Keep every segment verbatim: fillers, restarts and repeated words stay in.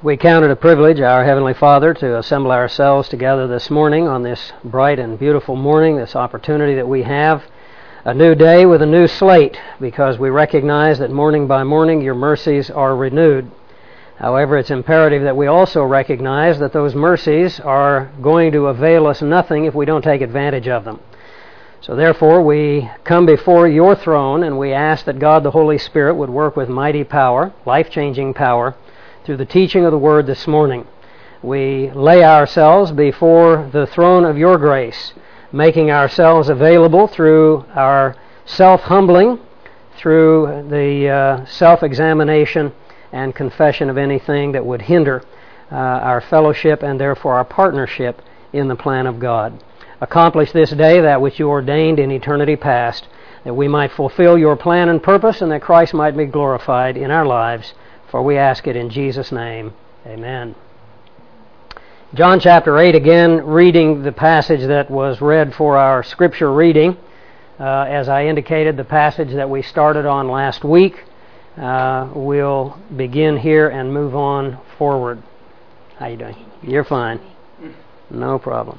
We count it a privilege, our Heavenly Father, to assemble ourselves together this morning on this bright and beautiful morning, this opportunity that we have, a new day with a new slate, because we recognize that morning by morning your mercies are renewed. However, it's imperative that we also recognize that those mercies are going to avail us nothing if we don't take advantage of them. So therefore, we come before your throne and we ask that God the Holy Spirit would work with mighty power, life-changing power, through the teaching of the Word this morning. We lay ourselves before the throne of your grace, making ourselves available through our self-humbling, through the uh, self-examination and confession of anything that would hinder uh, our fellowship and therefore our partnership in the plan of God. Accomplish this day that which you ordained in eternity past, that we might fulfill your plan and purpose and that Christ might be glorified in our lives. For we ask it in Jesus' name. Amen. John chapter eight, again, reading the passage that was read for our scripture reading. Uh, as I indicated, the passage that we started on last week. Uh, we'll begin here and move on forward. How you doing? You're fine. No problem.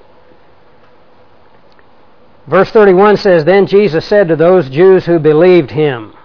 Verse thirty-one says, Then Jesus said to those Jews who believed him.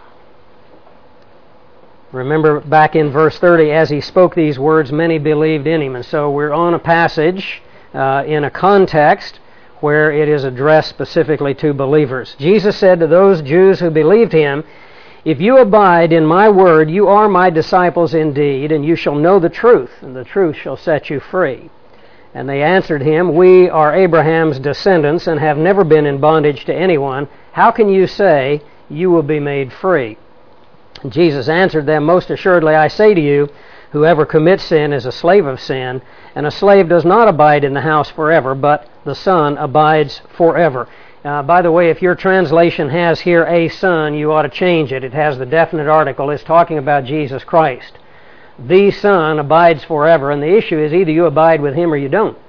Remember back in verse thirty, as he spoke these words, many believed in him. And so we're on a passage uh, in a context where it is addressed specifically to believers. Jesus said to those Jews who believed him, If you abide in my word, you are my disciples indeed, and you shall know the truth, and the truth shall set you free. And they answered him, We are Abraham's descendants and have never been in bondage to anyone. How can you say you will be made free? And Jesus answered them, Most assuredly I say to you, whoever commits sin is a slave of sin, and a slave does not abide in the house forever, but the Son abides forever. Uh, by the way, if your translation has here a Son, you ought to change it. It has the definite article. It's talking about Jesus Christ. The Son abides forever, and the issue is either you abide with him or you don't.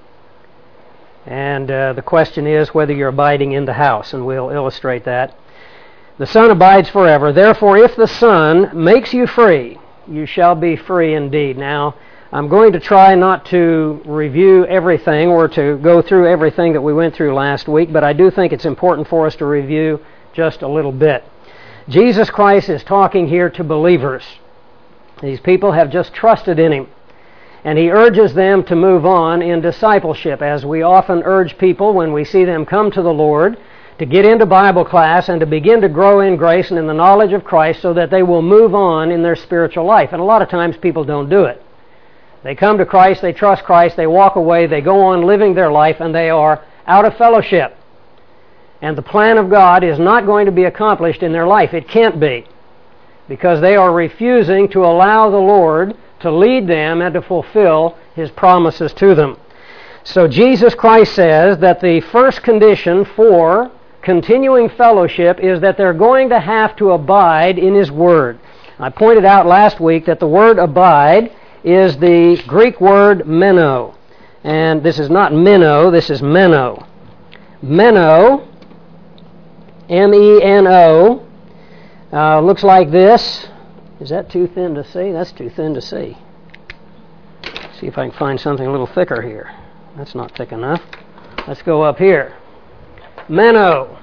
And uh, the question is whether you're abiding in the house, and we'll illustrate that. The Son abides forever. Therefore, if the Son makes you free, you shall be free indeed. Now, I'm going to try not to review everything or to go through everything that we went through last week, but I do think it's important for us to review just a little bit. Jesus Christ is talking here to believers. These people have just trusted in him. And he urges them to move on in discipleship, as we often urge people when we see them come to the Lord, to get into Bible class and to begin to grow in grace and in the knowledge of Christ so that they will move on in their spiritual life. And a lot of times people don't do it. They come to Christ, they trust Christ, they walk away, they go on living their life, and they are out of fellowship. And the plan of God is not going to be accomplished in their life. It can't be, because they are refusing to allow the Lord to lead them and to fulfill his promises to them. So Jesus Christ says that the first condition for continuing fellowship is that they're going to have to abide in his word. I pointed out last week that the word abide is the Greek word meno. And this is not meno, this is meno. Meno, M E N O, uh, looks like this. Is that too thin to see? That's too thin to see. See if I can find something a little thicker here. That's not thick enough. Let's go up here. Meno.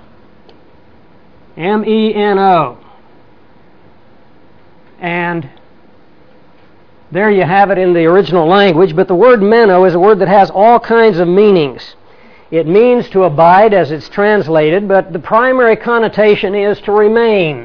M E N O. And there you have it in the original language, but the word meno is a word that has all kinds of meanings. It means to abide as it's translated, but the primary connotation is to remain.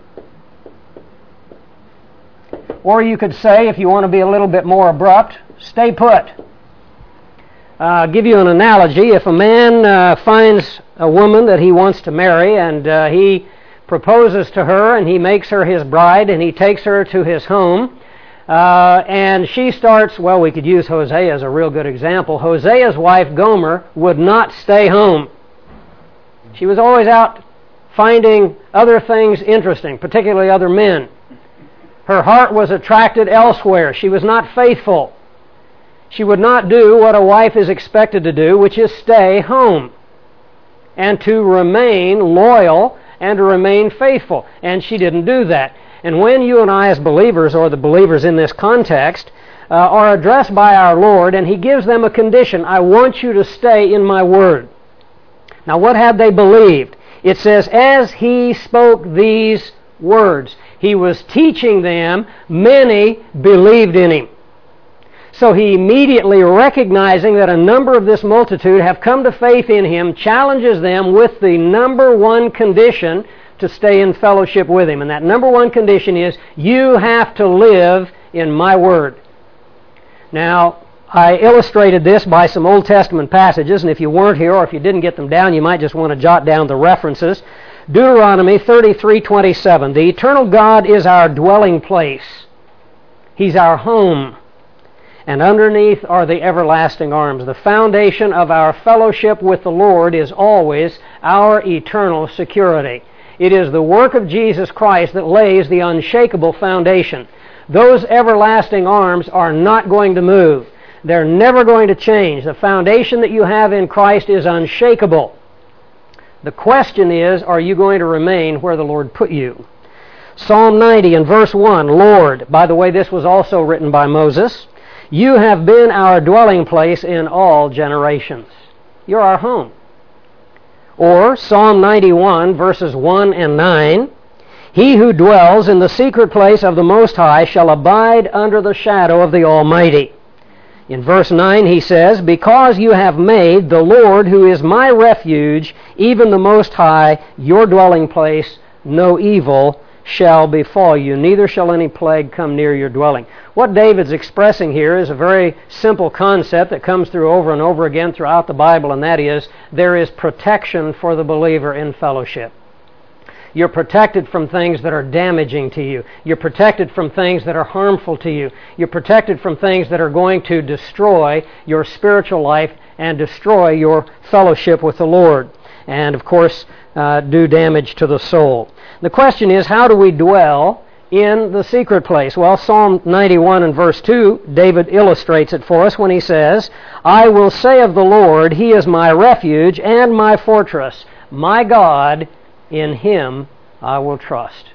Or you could say, if you want to be a little bit more abrupt, stay put. I'll uh, give you an analogy. If a man uh, finds a woman that he wants to marry and uh, he proposes to her and he makes her his bride and he takes her to his home uh, and she starts, well, we could use Hosea as a real good example. Hosea's wife Gomer would not stay home. She was always out finding other things interesting, particularly other men. Her heart was attracted elsewhere. She was not faithful. She would not do what a wife is expected to do, which is stay home and to remain loyal and to remain faithful. And she didn't do that. And when you and I as believers, or the believers in this context, uh, are addressed by our Lord, and He gives them a condition. I want you to stay in my word. Now, what had they believed? It says, as He spoke these words. He was teaching them, many believed in Him. So He immediately, recognizing that a number of this multitude have come to faith in Him, challenges them with the number one condition to stay in fellowship with Him. And that number one condition is, you have to live in my word. Now, I illustrated this by some Old Testament passages, and if you weren't here or if you didn't get them down, you might just want to jot down the references. Deuteronomy thirty-three twenty-seven. The eternal God is our dwelling place. He's our home. And underneath are the everlasting arms. The foundation of our fellowship with the Lord is always our eternal security. It is the work of Jesus Christ that lays the unshakable foundation. Those everlasting arms are not going to move. They're never going to change. The foundation that you have in Christ is unshakable. The question is, are you going to remain where the Lord put you? Psalm ninety and verse one, Lord, by the way, this was also written by Moses, you have been our dwelling place in all generations. You're our home. Or Psalm ninety-one, verses one and nine, he who dwells in the secret place of the Most High shall abide under the shadow of the Almighty. In verse nine he says, because you have made the Lord, who is my refuge, even the Most High, your dwelling place, no evil shall befall you, neither shall any plague come near your dwelling. What David's expressing here is a very simple concept that comes through over and over again throughout the Bible, and that is, there is protection for the believer in fellowship. You're protected from things that are damaging to you. You're protected from things that are harmful to you. You're protected from things that are going to destroy your spiritual life and destroy your fellowship with the Lord. And, of course, uh, do damage to the soul. The question is, how do we dwell in the secret place? Well, Psalm ninety-one and verse two, David illustrates it for us when he says, I will say of the Lord, He is my refuge and my fortress, my God, in Him I will trust.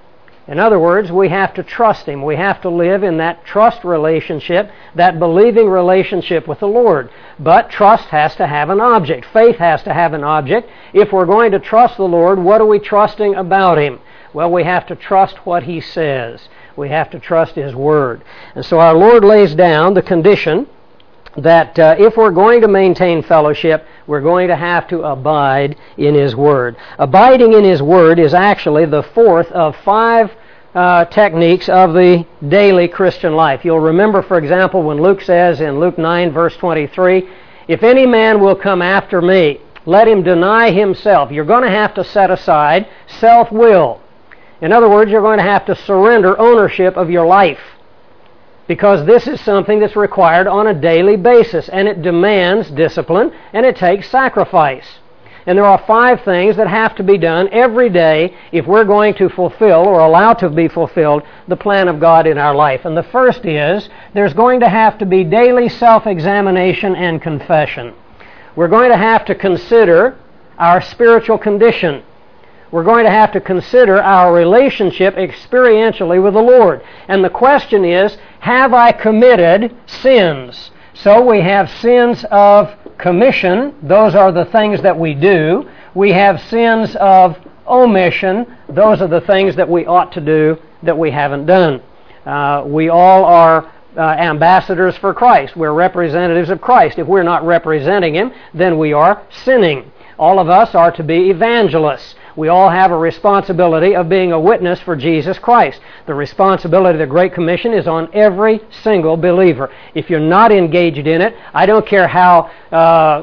In other words, we have to trust Him. We have to live in that trust relationship, that believing relationship with the Lord. But trust has to have an object. Faith has to have an object. If we're going to trust the Lord, what are we trusting about Him? Well, we have to trust what He says. We have to trust His Word. And so our Lord lays down the condition that uh, if we're going to maintain fellowship, we're going to have to abide in His Word. Abiding in His Word is actually the fourth of five uh, techniques of the daily Christian life. You'll remember, for example, when Luke says in Luke nine, verse twenty-three, if any man will come after me, let him deny himself. You're going to have to set aside self-will. In other words, you're going to have to surrender ownership of your life, because this is something that's required on a daily basis, and it demands discipline, and it takes sacrifice. And there are five things that have to be done every day if we're going to fulfill, or allow to be fulfilled, the plan of God in our life. And the first is, there's going to have to be daily self-examination and confession. We're going to have to consider our spiritual condition. We're going to have to consider our relationship experientially with the Lord. And the question is, have I committed sins? So we have sins of commission. Those are the things that we do. We have sins of omission. Those are the things that we ought to do that we haven't done. Uh, we all are uh, ambassadors for Christ. We're representatives of Christ. If we're not representing Him, then we are sinning. All of us are to be evangelists. We all have a responsibility of being a witness for Jesus Christ. The responsibility of the Great Commission is on every single believer. If you're not engaged in it, I don't care how uh,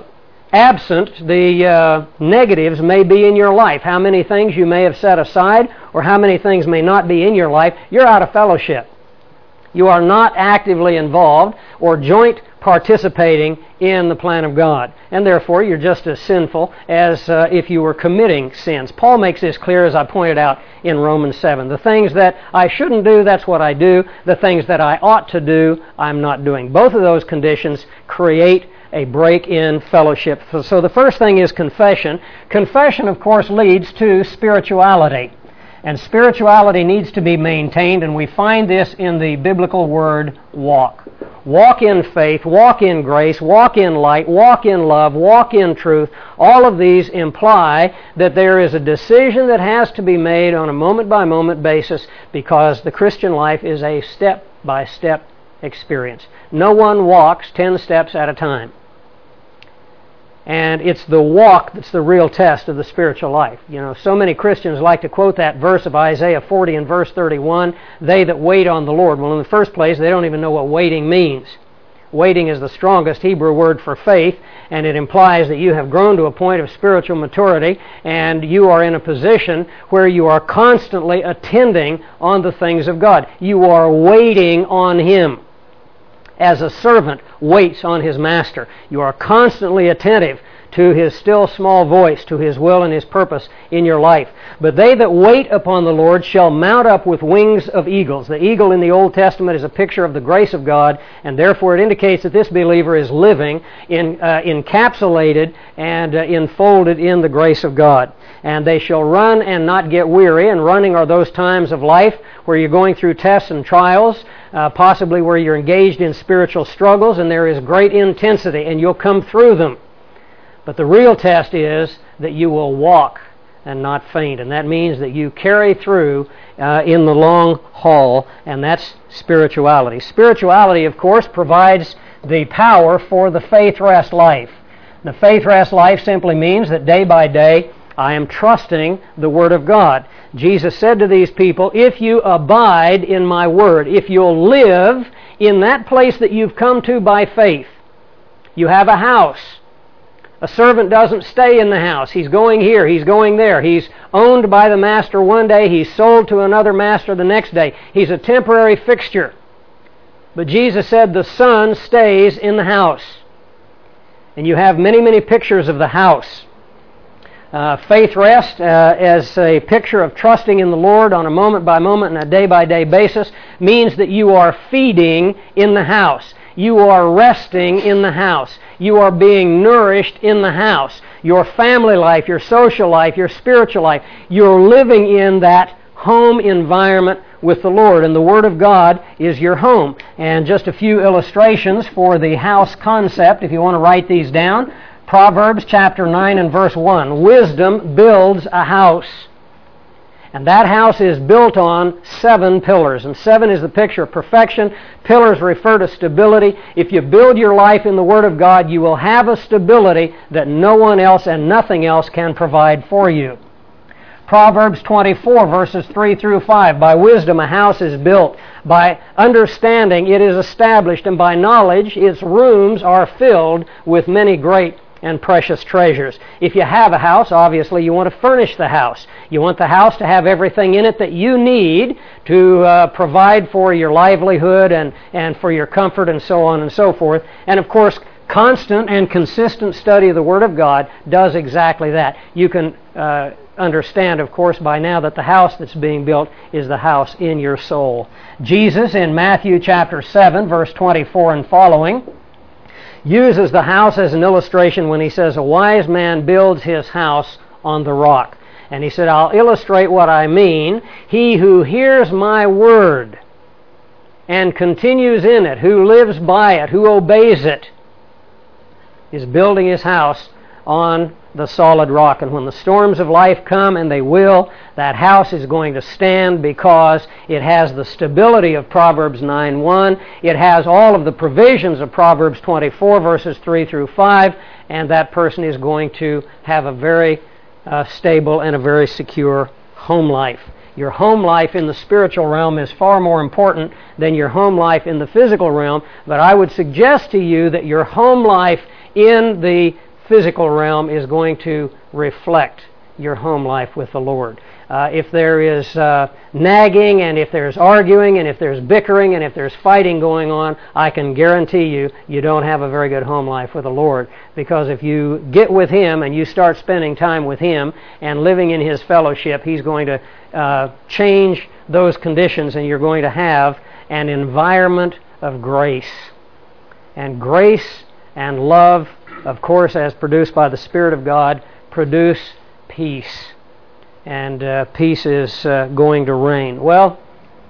absent the uh, negatives may be in your life, how many things you may have set aside, or how many things may not be in your life, you're out of fellowship. You are not actively involved or joint participating in the plan of God. And therefore, you're just as sinful as uh, if you were committing sins. Paul makes this clear, as I pointed out in Romans seven. The things that I shouldn't do, that's what I do. The things that I ought to do, I'm not doing. Both of those conditions create a break in fellowship. So the first thing is confession. Confession, of course, leads to spirituality. And spirituality needs to be maintained, and we find this in the biblical word walk. walk in faith, walk in grace, walk in light, walk in love, walk in truth. All of these imply that there is a decision that has to be made on a moment-by-moment basis, because the Christian life is a step-by-step experience. No one walks ten steps at a time. And it's the walk that's the real test of the spiritual life. You know, so many Christians like to quote that verse of Isaiah forty and verse thirty-one, they that wait on the Lord. Well, in the first place, they don't even know what waiting means. Waiting is the strongest Hebrew word for faith, and it implies that you have grown to a point of spiritual maturity, and you are in a position where you are constantly attending on the things of God. You are waiting on Him, as a servant waits on his master. You are constantly attentive to His still small voice, to His will and His purpose in your life. But they that wait upon the Lord shall mount up with wings of eagles. The eagle in the Old Testament is a picture of the grace of God, and therefore it indicates that this believer is living in, uh, encapsulated and uh, enfolded in the grace of God. And they shall run and not get weary. And running are those times of life where you're going through tests and trials, uh, possibly where you're engaged in spiritual struggles, and there is great intensity, and you'll come through them. But the real test is that you will walk and not faint. And that means that you carry through uh, in the long haul, and that's spirituality. Spirituality, of course, provides the power for the faith rest life. The faith rest life simply means that day by day I am trusting the Word of God. Jesus said to these people, if you abide in my Word, if you'll live in that place that you've come to by faith, you have a house. A servant doesn't stay in the house. He's going here, he's going there. He's owned by the master one day, he's sold to another master the next day. He's a temporary fixture. But Jesus said the Son stays in the house. And you have many, many pictures of the house. Uh, faith rest uh, as a picture of trusting in the Lord on a moment-by-moment and a day-by-day basis means that you are feeding in the house. You are resting in the house. You are being nourished in the house. Your family life, your social life, your spiritual life, you're living in that home environment with the Lord. And the Word of God is your home. And just a few illustrations for the house concept, if you want to write these down. Proverbs chapter nine and verse one. Wisdom builds a house. And that house is built on seven pillars. And seven is the picture of perfection. Pillars refer to stability. If you build your life in the Word of God, you will have a stability that no one else and nothing else can provide for you. Proverbs twenty-four, verses three through five. By wisdom a house is built. By understanding it is established. And by knowledge its rooms are filled with many great and precious treasures. If you have a house, obviously you want to furnish the house. You want the house to have everything in it that you need to uh, provide for your livelihood and, and for your comfort and so on and so forth. And of course, constant and consistent study of the Word of God does exactly that. You can uh, understand, of course, by now that the house that's being built is the house in your soul. Jesus, in Matthew chapter seven, verse twenty-four and following, uses the house as an illustration when he says, a wise man builds his house on the rock. And he said, I'll illustrate what I mean. He who hears my word and continues in it, who lives by it, who obeys it, is building his house on the solid rock. And when the storms of life come, and they will, that house is going to stand because it has the stability of Proverbs nine one. It has all of the provisions of Proverbs twenty-four, verses three through five, and that person is going to have a very uh, stable and a very secure home life. Your home life in the spiritual realm is far more important than your home life in the physical realm, but I would suggest to you that your home life in the physical realm is going to reflect your home life with the Lord. Uh, if there is uh, nagging, and if there's arguing, and if there's bickering, and if there's fighting going on, I can guarantee you, you don't have a very good home life with the Lord. Because if you get with Him and you start spending time with Him and living in His fellowship, He's going to uh, change those conditions, and you're going to have an environment of grace. And grace and love, of course, as produced by the Spirit of God, produce peace. And uh, peace is uh, going to reign. Well,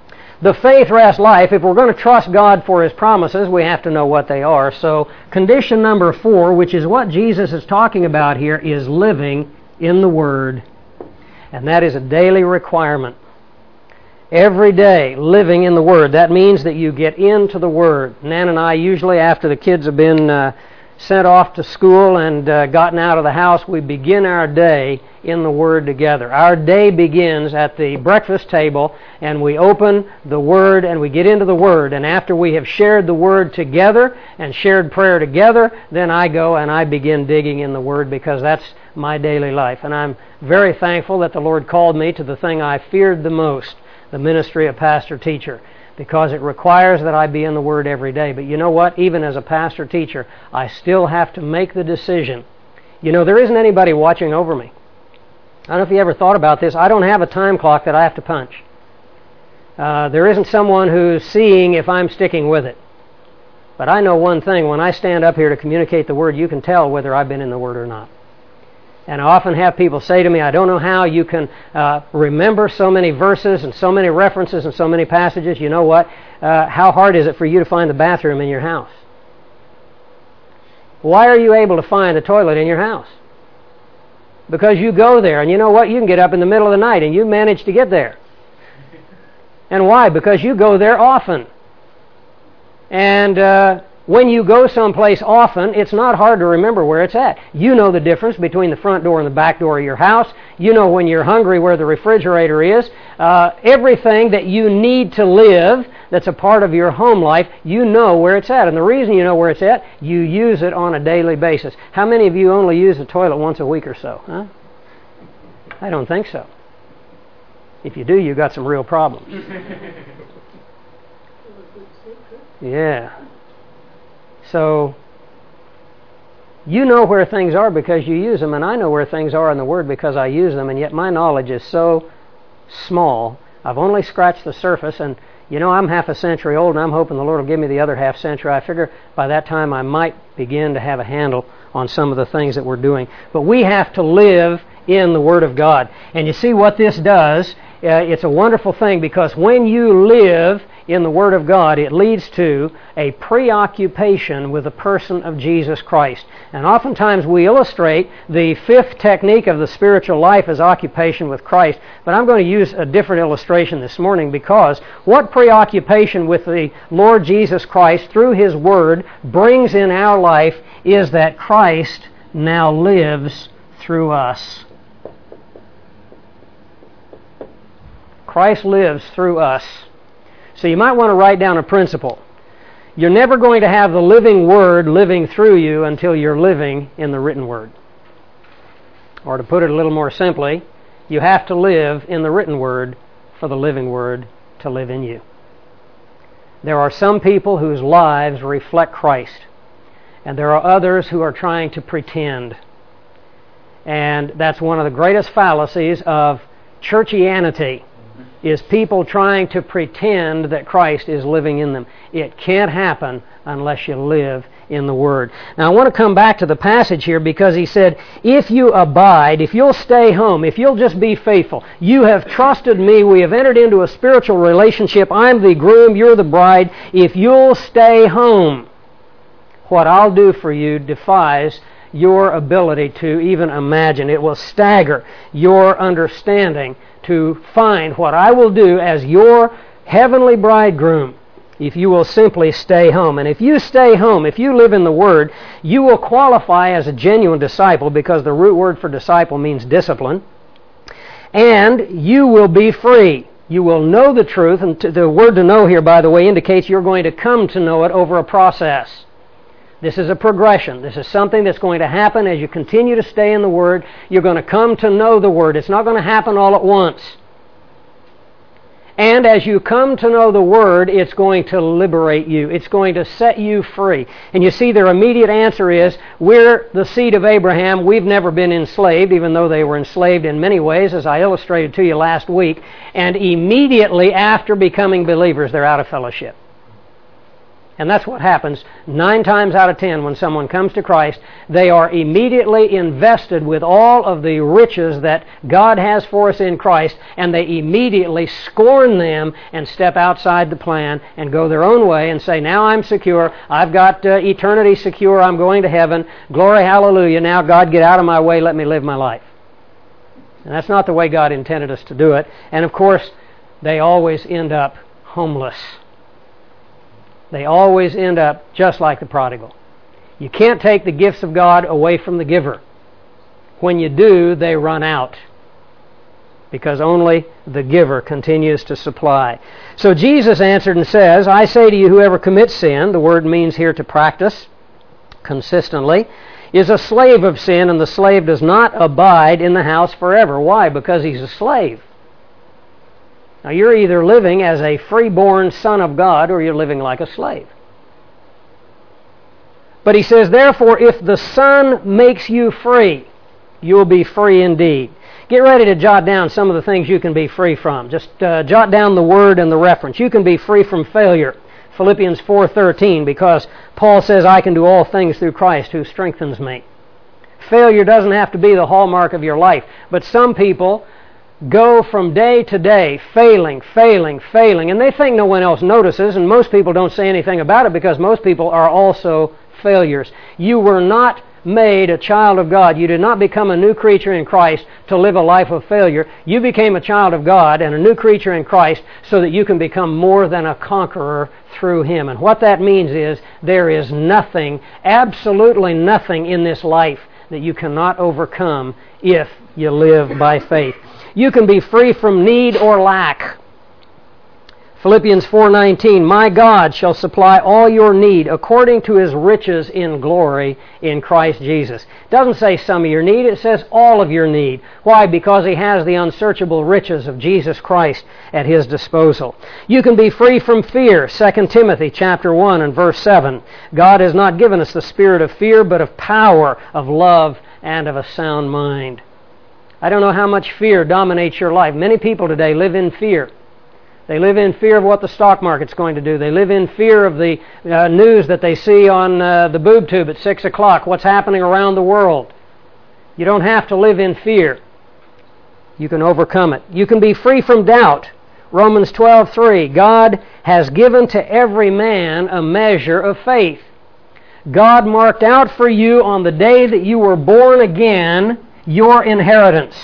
the faith rest life, if we're going to trust God for His promises, we have to know what they are. So condition number four, which is what Jesus is talking about here, is living in the Word. And that is a daily requirement. Every day, living in the Word. That means that you get into the Word. Nan and I, usually after the kids have been uh, sent off to school and uh, gotten out of the house, we begin our day in the Word together. Our day begins at the breakfast table, and we open the Word and we get into the Word. And after we have shared the Word together and shared prayer together, then I go and I begin digging in the Word, because that's my daily life. And I'm very thankful that the Lord called me to the thing I feared the most, the ministry of pastor-teacher, because it requires that I be in the Word every day. But you know what? Even as a pastor-teacher, I still have to make the decision. You know, there isn't anybody watching over me. I don't know if you ever thought about this. I don't have a time clock that I have to punch. Uh, there isn't someone who's seeing if I'm sticking with it. But I know one thing. When I stand up here to communicate the Word, you can tell whether I've been in the Word or not. And I often have people say to me, I don't know how you can uh, remember so many verses and so many references and so many passages. You know what? Uh, how hard is it for you to find the bathroom in your house? Why are you able to find the toilet in your house? Because you go there, and you know what? You can get up in the middle of the night and you manage to get there. And why? Because you go there often. And uh, when you go someplace often, it's not hard to remember where it's at. You know the difference between the front door and the back door of your house. You know when you're hungry where the refrigerator is. Uh, everything that you need to live that's a part of your home life, you know where it's at. And the reason you know where it's at, you use it on a daily basis. How many of you only use the toilet once a week or so? Huh? I don't think so. If you do, you've got some real problems. Yeah. So, you know where things are because you use them, and I know where things are in the Word because I use them, and yet my knowledge is so small. I've only scratched the surface, and you know, I'm half a century old, and I'm hoping the Lord will give me the other half century. I figure by that time I might begin to have a handle on some of the things that we're doing. But we have to live in the Word of God. And you see what this does? Uh, it's a wonderful thing, because when you live in the Word of God, it leads to a preoccupation with the person of Jesus Christ. And oftentimes we illustrate the fifth technique of the spiritual life as occupation with Christ. But I'm going to use a different illustration this morning, because what preoccupation with the Lord Jesus Christ through His Word brings in our life is that Christ now lives through us. Christ lives through us. So you might want to write down a principle. You're never going to have the living Word living through you until you're living in the written Word. Or to put it a little more simply, you have to live in the written Word for the living Word to live in you. There are some people whose lives reflect Christ, and there are others who are trying to pretend. And that's one of the greatest fallacies of churchianity, is people trying to pretend that Christ is living in them. It can't happen unless you live in the Word. Now I want to come back to the passage here, because he said, if you abide, if you'll stay home, if you'll just be faithful, you have trusted me, we have entered into a spiritual relationship, I'm the groom, you're the bride, if you'll stay home, what I'll do for you defies your ability to even imagine. It will stagger your understanding to find what I will do as your heavenly bridegroom if you will simply stay home. And if you stay home, if you live in the Word, you will qualify as a genuine disciple, because the root word for disciple means discipline. And you will be free. You will know the truth, and the word to know here, by the way, indicates you're going to come to know it over a process. This is a progression. This is something that's going to happen as you continue to stay in the Word. You're going to come to know the Word. It's not going to happen all at once. And as you come to know the Word, it's going to liberate you. It's going to set you free. And you see, their immediate answer is, we're the seed of Abraham. We've never been enslaved, even though they were enslaved in many ways, as I illustrated to you last week. And immediately after becoming believers, they're out of fellowship. And that's what happens nine times out of ten when someone comes to Christ. They are immediately invested with all of the riches that God has for us in Christ, and they immediately scorn them and step outside the plan and go their own way and say, now I'm secure, I've got uh, eternity secure, I'm going to heaven, glory, hallelujah, now God get out of my way, let me live my life. And that's not the way God intended us to do it. And of course, they always end up homeless. They always end up just like the prodigal. You can't take the gifts of God away from the giver. When you do, they run out, because only the giver continues to supply. So Jesus answered and says, I say to you, whoever commits sin, the word means here to practice consistently, is a slave of sin, and the slave does not abide in the house forever. Why? Because he's a slave. Now, you're either living as a freeborn son of God or you're living like a slave. But he says, therefore, if the Son makes you free, you'll be free indeed. Get ready to jot down some of the things you can be free from. Just uh, jot down the word and the reference. You can be free from failure. Philippians four thirteen, because Paul says, I can do all things through Christ who strengthens me. Failure doesn't have to be the hallmark of your life, but some people go from day to day failing, failing, failing, and they think no one else notices, and most people don't say anything about it because most people are also failures. You were not made a child of God. You did not become a new creature in Christ to live a life of failure. You became a child of God and a new creature in Christ so that you can become more than a conqueror through Him. And what that means is there is nothing, absolutely nothing in this life that you cannot overcome if you live by faith. You can be free from need or lack. Philippians four nineteen, my God shall supply all your need according to His riches in glory in Christ Jesus. It doesn't say some of your need, it says all of your need. Why? Because He has the unsearchable riches of Jesus Christ at His disposal. You can be free from fear. Second Timothy chapter one and verse seven. God has not given us the spirit of fear, but of power, of love, and of a sound mind. I don't know how much fear dominates your life. Many people today live in fear. They live in fear of what the stock market's going to do. They live in fear of the uh, news that they see on uh, the boob tube at six o'clock, what's happening around the world. You don't have to live in fear. You can overcome it. You can be free from doubt. Romans twelve three, God has given to every man a measure of faith. God marked out for you on the day that you were born again your inheritance.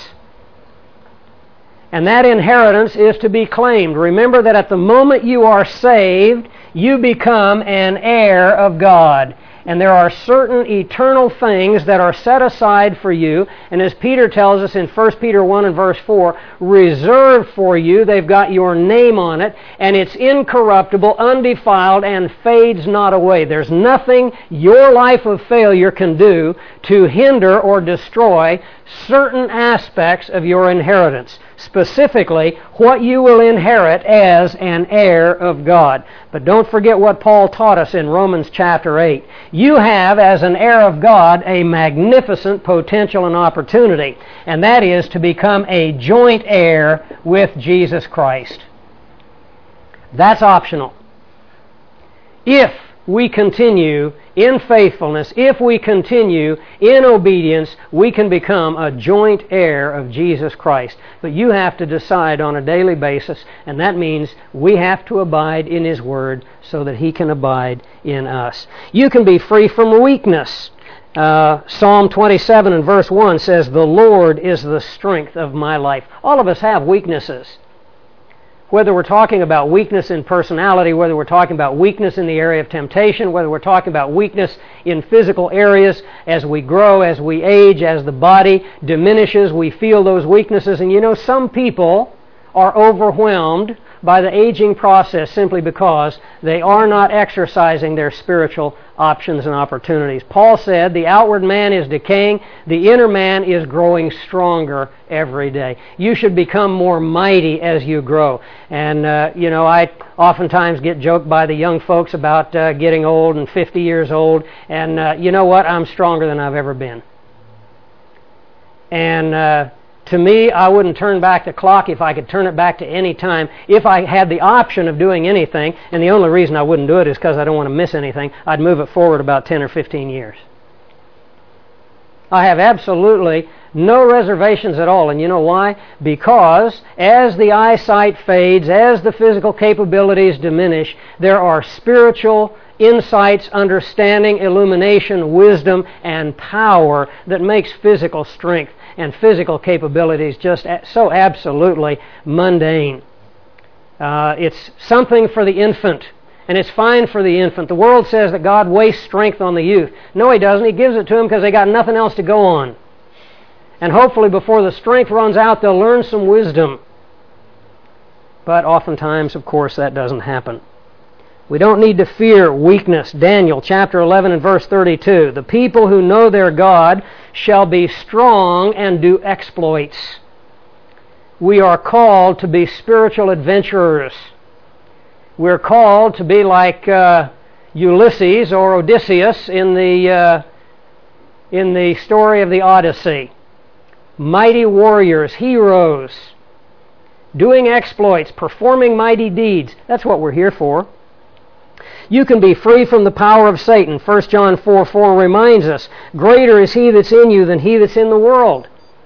And that inheritance is to be claimed. Remember that at the moment you are saved, you become an heir of God. And there are certain eternal things that are set aside for you. And as Peter tells us in First Peter one and verse four, reserved for you, they've got your name on it, and it's incorruptible, undefiled, and fades not away. There's nothing your life of failure can do to hinder or destroy certain aspects of your inheritance, specifically what you will inherit as an heir of God. But don't forget what Paul taught us in Romans chapter eight. You have, as an heir of God, a magnificent potential and opportunity, and that is to become a joint heir with Jesus Christ. That's optional. If we continue in faithfulness, if we continue in obedience, we can become a joint heir of Jesus Christ. But you have to decide on a daily basis, and that means we have to abide in His Word so that He can abide in us. You can be free from weakness. Uh, Psalm twenty-seven and verse one says, the Lord is the strength of my life. All of us have weaknesses. Whether we're talking about weakness in personality, whether we're talking about weakness in the area of temptation, whether we're talking about weakness in physical areas, as we grow, as we age, as the body diminishes, we feel those weaknesses. And you know, some people are overwhelmed by the aging process simply because they are not exercising their spiritual options and opportunities. Paul said the outward man is decaying, the inner man is growing stronger every day. You should become more mighty as you grow. And, uh, you know, I oftentimes get joked by the young folks about uh, getting old and fifty years old, and uh, you know what? I'm stronger than I've ever been. And uh, To me, I wouldn't turn back the clock if I could turn it back to any time. If I had the option of doing anything, and the only reason I wouldn't do it is because I don't want to miss anything, I'd move it forward about ten or fifteen years. I have absolutely no reservations at all. And you know why? Because as the eyesight fades, as the physical capabilities diminish, there are spiritual insights, understanding, illumination, wisdom, and power that makes physical strength and physical capabilities just so absolutely mundane. Uh, it's something for the infant, and it's fine for the infant. The world says that God wastes strength on the youth. No, He doesn't. He gives it to them because they got nothing else to go on. And hopefully before the strength runs out, they'll learn some wisdom. But oftentimes, of course, that doesn't happen. We don't need to fear weakness. Daniel chapter eleven and verse thirty-two. The people who know their God shall be strong and do exploits. We are called to be spiritual adventurers. We're called to be like uh, Ulysses or Odysseus in the uh, in the story of the Odyssey. Mighty warriors, heroes, doing exploits, performing mighty deeds. That's what we're here for. You can be free from the power of Satan. First John four four reminds us, greater is he that's in you than he that's in the world.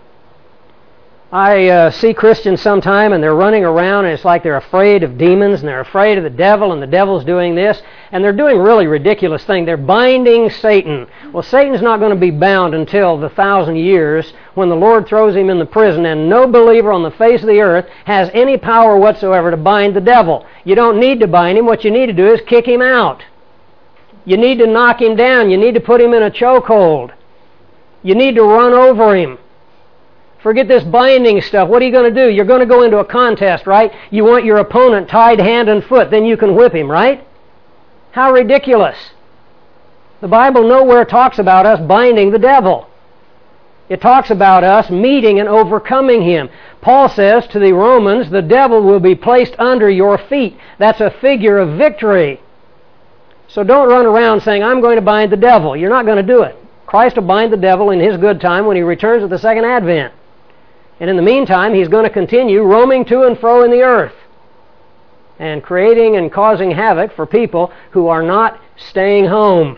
I uh, see Christians sometime and they're running around and it's like they're afraid of demons and they're afraid of the devil and the devil's doing this and they're doing really ridiculous things. They're binding Satan. Well, Satan's not going to be bound until the thousand years when the Lord throws him in the prison, and no believer on the face of the earth has any power whatsoever to bind the devil. You don't need to bind him. What you need to do is kick him out. You need to knock him down. You need to put him in a chokehold. You need to run over him. Forget this binding stuff. What are you going to do? You're going to go into a contest, right? You want your opponent tied hand and foot, then you can whip him, right? How ridiculous. The Bible nowhere talks about us binding the devil. It talks about us meeting and overcoming him. Paul says to the Romans, the devil will be placed under your feet. That's a figure of victory. So don't run around saying, I'm going to bind the devil. You're not going to do it. Christ will bind the devil in His good time when He returns at the second advent. And in the meantime, He's going to continue roaming to and fro in the earth and creating and causing havoc for people who are not staying home.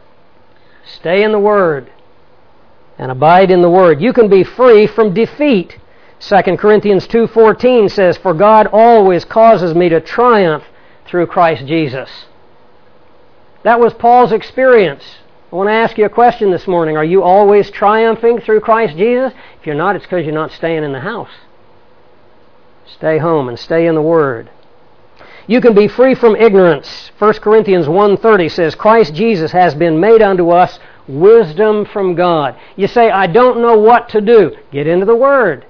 Stay in the Word and abide in the Word. You can be free from defeat. Second Corinthians two fourteen says, for God always causes me to triumph through Christ Jesus. That was Paul's experience. I want to ask you a question this morning. Are you always triumphing through Christ Jesus? If you're not, it's because you're not staying in the house. Stay home and stay in the Word. You can be free from ignorance. First Corinthians one thirty says, Christ Jesus has been made unto us wisdom from God. You say, I don't know what to do. Get into the Word.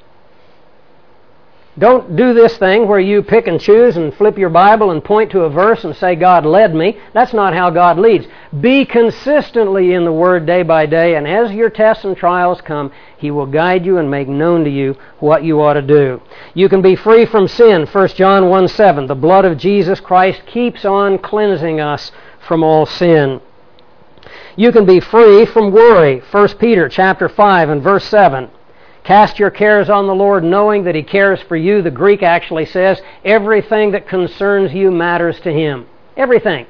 Don't do this thing where you pick and choose and flip your Bible and point to a verse and say, God led me. That's not how God leads. Be consistently in the Word day by day, and as your tests and trials come, He will guide you and make known to you what you ought to do. You can be free from sin. First John one seven, the blood of Jesus Christ keeps on cleansing us from all sin. You can be free from worry. First Peter chapter five and verse seven. Cast your cares on the Lord, knowing that He cares for you. The Greek actually says, everything that concerns you matters to Him. Everything.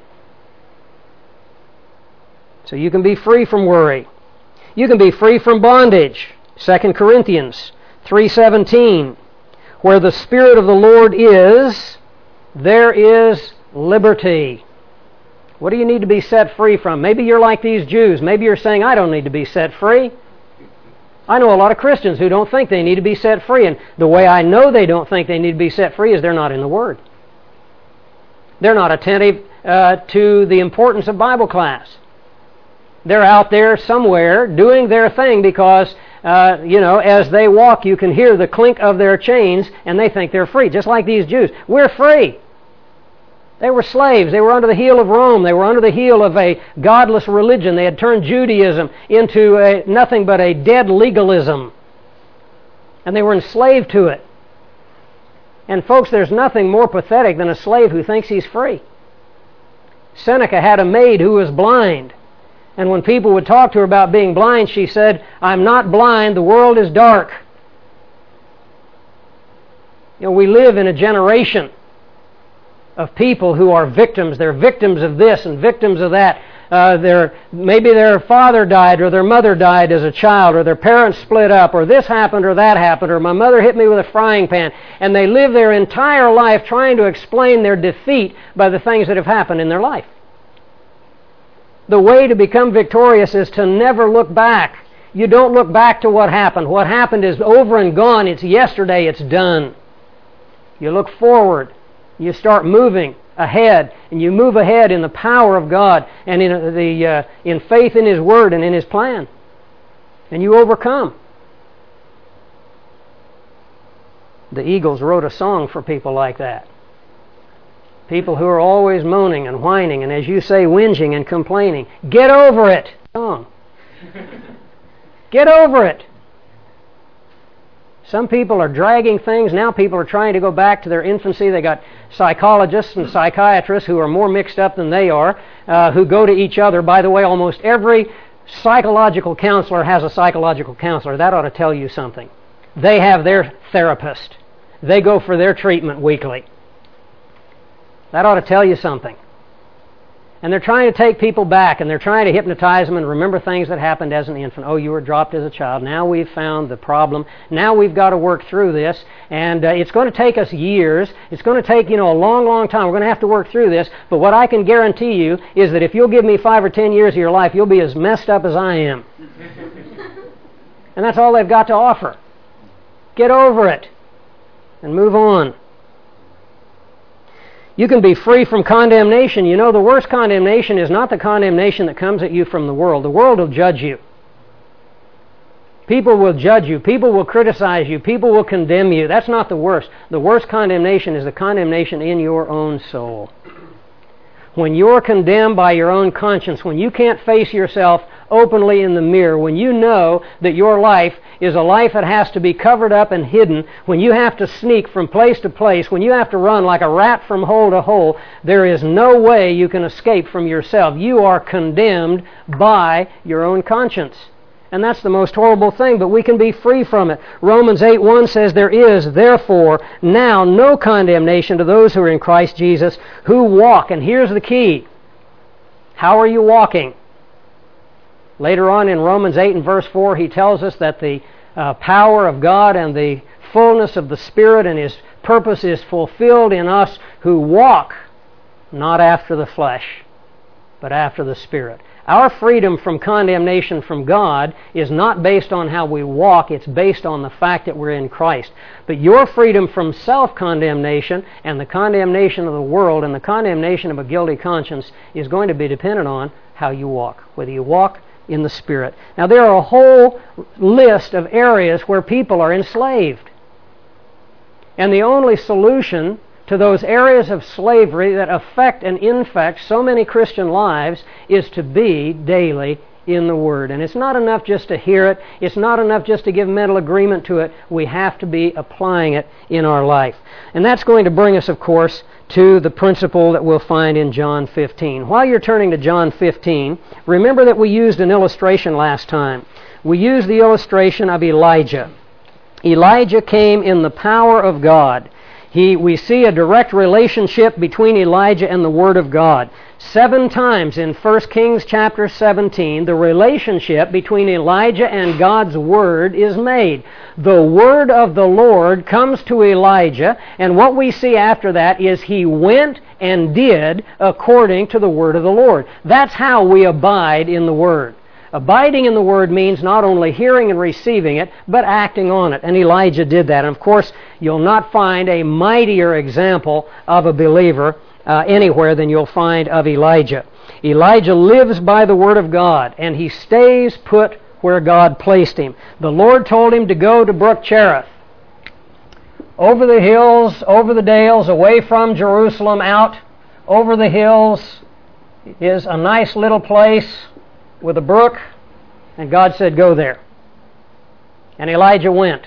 So you can be free from worry. You can be free from bondage. Second Corinthians three seventeen. Where the Spirit of the Lord is, there is liberty. What do you need to be set free from? Maybe you're like these Jews. Maybe you're saying, I don't need to be set free. I know a lot of Christians who don't think they need to be set free, and the way I know they don't think they need to be set free is they're not in the Word. They're not attentive uh, to the importance of Bible class. They're out there somewhere doing their thing because, uh, you know, as they walk you can hear the clink of their chains and they think they're free, just like these Jews. We're free. They were slaves. They were under the heel of Rome. They were under the heel of a godless religion. They had turned Judaism into a, nothing but a dead legalism. And they were enslaved to it. And folks, there's nothing more pathetic than a slave who thinks he's free. Seneca had a maid who was blind. And when people would talk to her about being blind, she said, I'm not blind, the world is dark. You know, we live in a generation of people who are victims. They're victims of this and victims of that. Uh, their, maybe their father died or their mother died as a child, or their parents split up, or this happened or that happened, or my mother hit me with a frying pan. And they live their entire life trying to explain their defeat by the things that have happened in their life. The way to become victorious is to never look back. You don't look back to what happened. What happened is over and gone. It's yesterday. It's done. You look forward. You start moving ahead, and you move ahead in the power of God and in the uh, in faith in His Word and in His plan, and you overcome. The Eagles wrote a song for people like that. People who are always moaning and whining, and as you say, whinging and complaining. Get over it. Song. Get over it. Some people are dragging things. Now people are trying to go back to their infancy. They got psychologists and psychiatrists who are more mixed up than they are, uh, who go to each other. By the way, almost every psychological counselor has a psychological counselor. That ought to tell you something. They have their therapist. They go for their treatment weekly. That ought to tell you something. And they're trying to take people back, and they're trying to hypnotize them and remember things that happened as an infant. Oh, you were dropped as a child. Now we've found the problem. Now we've got to work through this, and uh, it's going to take us years. It's going to take, you know, a long, long time. We're going to have to work through this. But what I can guarantee you is that if you'll give me five or ten years of your life, you'll be as messed up as I am. And that's all they've got to offer. Get over it and move on. You can be free from condemnation. You know, the worst condemnation is not the condemnation that comes at you from the world. The world will judge you. People will judge you. People will criticize you. People will condemn you. That's not the worst. The worst condemnation is the condemnation in your own soul. When you're condemned by your own conscience, when you can't face yourself openly in the mirror, when you know that your life is a life that has to be covered up and hidden, when you have to sneak from place to place, when you have to run like a rat from hole to hole, there is no way you can escape from yourself. You are condemned by your own conscience. And that's the most horrible thing, but we can be free from it. Romans eight one says, there is, therefore, now no condemnation to those who are in Christ Jesus, who walk. And here's the key. How are you walking? Later on in Romans eight and verse four, he tells us that the uh, power of God and the fullness of the Spirit and His purpose is fulfilled in us who walk not after the flesh, but after the Spirit. Our freedom from condemnation from God is not based on how we walk, it's based on the fact that we're in Christ. But your freedom from self-condemnation and the condemnation of the world and the condemnation of a guilty conscience is going to be dependent on how you walk, whether you walk in the Spirit. Now there are a whole list of areas where people are enslaved. And the only solution to those areas of slavery that affect and infect so many Christian lives is to be daily in the Word. And it's not enough just to hear it. It's not enough just to give mental agreement to it. We have to be applying it in our life. And that's going to bring us, of course, to the principle that we'll find in John fifteen. While you're turning to John fifteen, remember that we used an illustration last time. We used the illustration of Elijah. Elijah came in the power of God. He, we see a direct relationship between Elijah and the Word of God. Seven times in First Kings chapter seventeen, the relationship between Elijah and God's Word is made. The Word of the Lord comes to Elijah, and what we see after that is he went and did according to the Word of the Lord. That's how we abide in the Word. Abiding in the Word means not only hearing and receiving it, but acting on it. And Elijah did that. And of course, you'll not find a mightier example of a believer uh, anywhere than you'll find of Elijah. Elijah lives by the Word of God, and he stays put where God placed him. The Lord told him to go to Brook Cherith. Over the hills, over the dales, away from Jerusalem, out over the hills is a nice little place with a brook, and God said, go there. And Elijah went.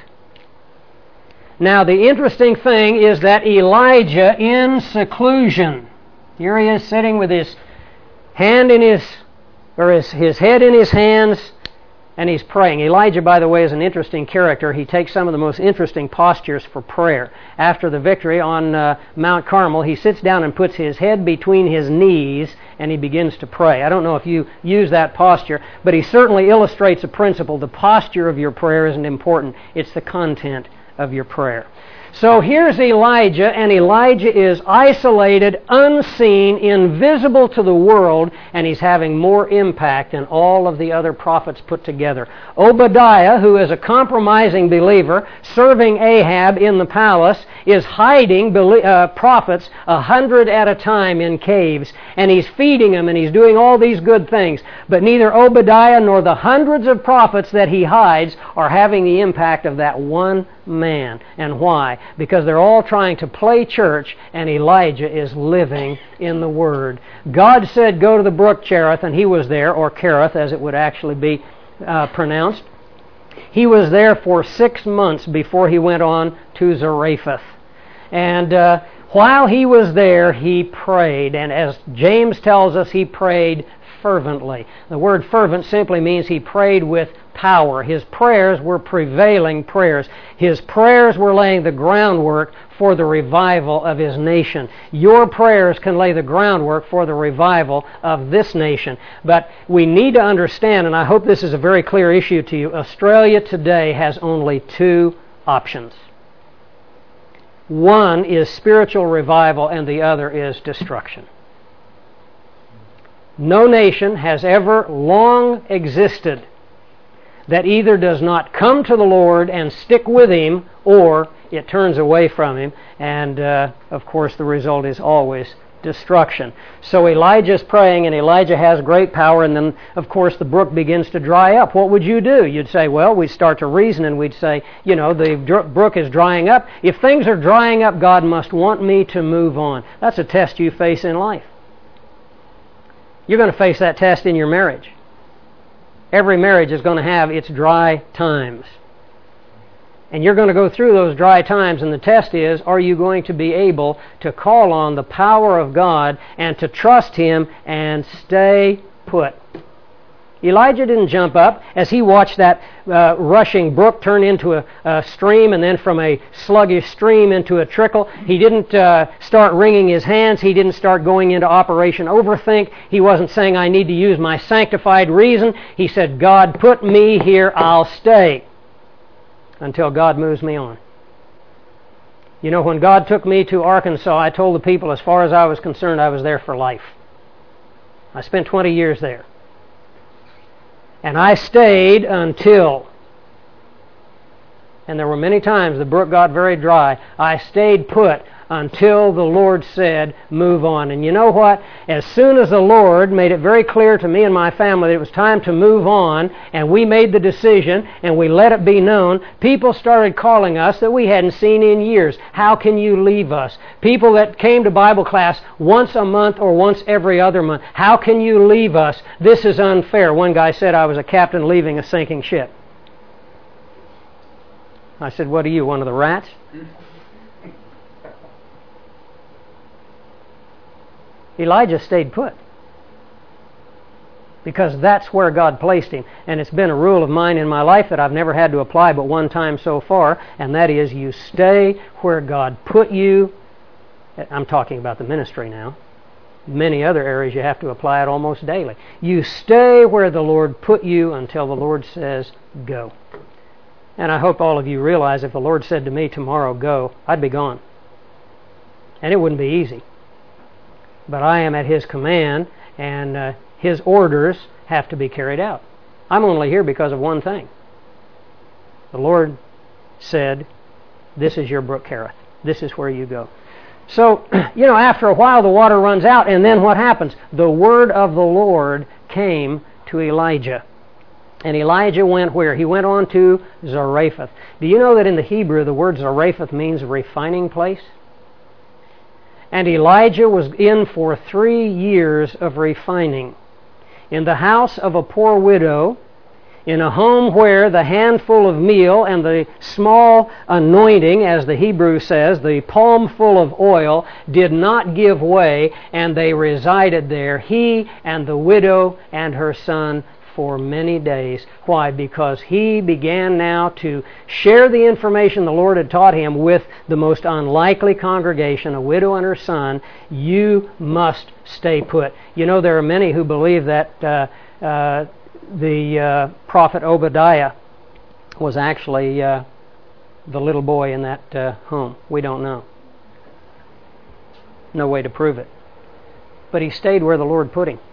Now, the interesting thing is that Elijah, in seclusion, here he is sitting with his hand in his, or his, his head in his hands, and he's praying. Elijah, by the way, is an interesting character. He takes some of the most interesting postures for prayer. After the victory on uh, Mount Carmel, he sits down and puts his head between his knees and he begins to pray. I don't know if you use that posture, but he certainly illustrates a principle. The posture of your prayer isn't important. It's the content of your prayer. So here's Elijah, and Elijah is isolated, unseen, invisible to the world, and he's having more impact than all of the other prophets put together. Obadiah, who is a compromising believer, serving Ahab in the palace, is hiding uh, prophets a hundred at a time in caves, and he's feeding them, and he's doing all these good things. But neither Obadiah nor the hundreds of prophets that he hides are having the impact of that one man. And why? Because they're all trying to play church, and Elijah is living in the Word. God said, go to the brook Cherith, and he was there, or Kerith as it would actually be uh, pronounced. He was there for six months before he went on to Zarephath. And uh, while he was there, he prayed. And as James tells us, he prayed fervently. The word fervent simply means he prayed with power. His prayers were prevailing prayers. His prayers were laying the groundwork for the revival of his nation. Your prayers can lay the groundwork for the revival of this nation. But we need to understand, and I hope this is a very clear issue to you, Australia today has only two options. One is spiritual revival and the other is destruction. No nation has ever long existed that either does not come to the Lord and stick with Him, or it turns away from Him. And, uh, of course, the result is always destruction. So Elijah's praying, and Elijah has great power, and then, of course, the brook begins to dry up. What would you do? You'd say, well, we'd start to reason, and we'd say, you know, the dr- brook is drying up. If things are drying up, God must want me to move on. That's a test you face in life. You're going to face that test in your marriage. Every marriage is going to have its dry times. And you're going to go through those dry times, and the test is, are you going to be able to call on the power of God and to trust Him and stay put? Elijah didn't jump up as he watched that uh, rushing brook turn into a, a stream, and then from a sluggish stream into a trickle. He didn't uh, start wringing his hands. He didn't start going into Operation Overthink. He wasn't saying, I need to use my sanctified reason. He said, God put me here, I'll stay until God moves me on. You know, when God took me to Arkansas, I told the people, as far as I was concerned, I was there for life. I spent twenty years there. And I stayed until, and there were many times the brook got very dry, I stayed put until the Lord said, move on. And you know what? As soon as the Lord made it very clear to me and my family that it was time to move on, and we made the decision, and we let it be known, people started calling us that we hadn't seen in years. How can you leave us? People that came to Bible class once a month or once every other month. How can you leave us? This is unfair. One guy said I was a captain leaving a sinking ship. I said, what are you, one of the rats? Elijah stayed put because that's where God placed him. And it's been a rule of mine in my life that I've never had to apply but one time so far, and that is you stay where God put you. I'm talking about the ministry now. Many other areas you have to apply it almost daily. You stay where the Lord put you until the Lord says, go. And I hope all of you realize if the Lord said to me tomorrow, go, I'd be gone. And it wouldn't be easy. But I am at His command, and uh, His orders have to be carried out. I'm only here because of one thing. The Lord said, this is your brook Cherith. This is where you go. So, you know, after a while the water runs out, and then what happens? The word of the Lord came to Elijah. And Elijah went where? He went on to Zarephath. Do you know that in the Hebrew the word Zarephath means refining place? And Elijah was in for three years of refining. In the house of a poor widow, in a home where the handful of meal and the small anointing, as the Hebrew says, the palmful of oil, did not give way, and they resided there, he and the widow and her son, for many days. Why? Because he began now to share the information the Lord had taught him with the most unlikely congregation, a widow and her son. You must stay put. You know, there are many who believe that uh, uh, the uh, prophet Obadiah was actually uh, the little boy in that uh, home. We don't know. No way to prove it. But he stayed where the Lord put him.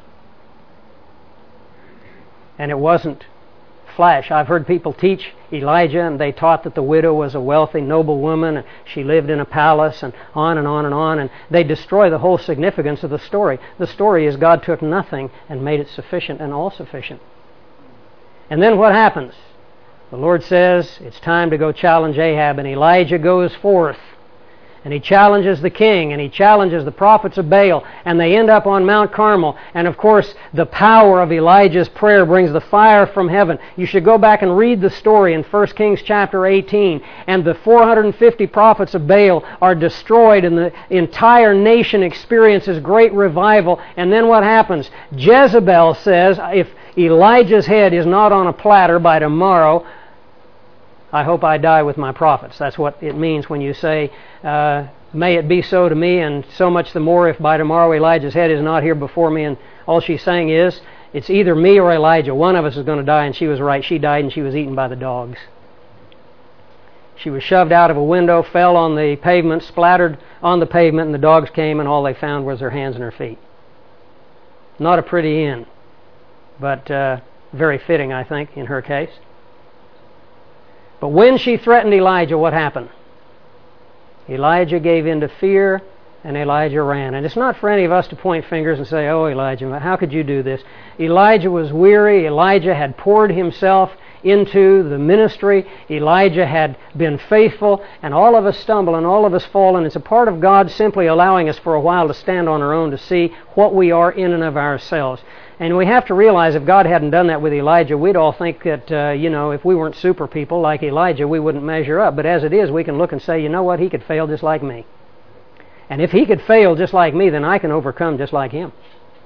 And it wasn't flash. I've heard people teach Elijah, and they taught that the widow was a wealthy, noble woman, and she lived in a palace, and on and on and on, and they destroy the whole significance of the story. The story is God took nothing and made it sufficient and all-sufficient. And then what happens? The Lord says, it's time to go challenge Ahab, and Elijah goes forth. And he challenges the king, and he challenges the prophets of Baal, and they end up on Mount Carmel. And of course, the power of Elijah's prayer brings the fire from heaven. You should go back and read the story in First Kings chapter eighteen. And the four hundred fifty prophets of Baal are destroyed, and the entire nation experiences great revival. And then what happens? Jezebel says, if Elijah's head is not on a platter by tomorrow, I hope I die with my prophets. That's what it means when you say, uh, may it be so to me, and so much the more if by tomorrow Elijah's head is not here before me. And all she's saying is, it's either me or Elijah. One of us is going to die, and she was right. She died, and she was eaten by the dogs. She was shoved out of a window, fell on the pavement, splattered on the pavement, and the dogs came, and all they found was her hands and her feet. Not a pretty end, but uh, very fitting, I think, in her case. But when she threatened Elijah, what happened? Elijah gave in to fear, and Elijah ran. And it's not for any of us to point fingers and say, oh, Elijah, how could you do this? Elijah was weary. Elijah had poured himself into the ministry. Elijah had been faithful, and all of us stumble and all of us fall, and it's a part of God simply allowing us for a while to stand on our own to see what we are in and of ourselves. And we have to realize if God hadn't done that with Elijah, we'd all think that, uh, you know, if we weren't super people like Elijah, we wouldn't measure up. But as it is, we can look and say, you know what, he could fail just like me. And if he could fail just like me, then I can overcome just like him.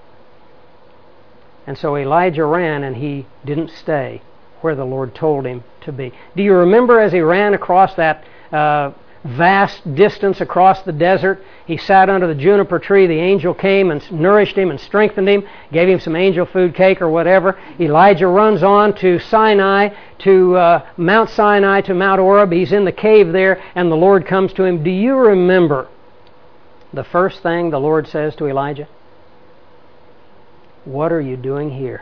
And so Elijah ran, and he didn't stay where the Lord told him to be. Do you remember as he ran across that uh, vast distance across the desert, he sat under the juniper tree, the angel came and nourished him and strengthened him, gave him some angel food cake or whatever. Elijah runs on to Sinai, to uh, Mount Sinai, to Mount Oreb. He's in the cave there, and the Lord comes to him. Do you remember the first thing the Lord says to Elijah? What are you doing here?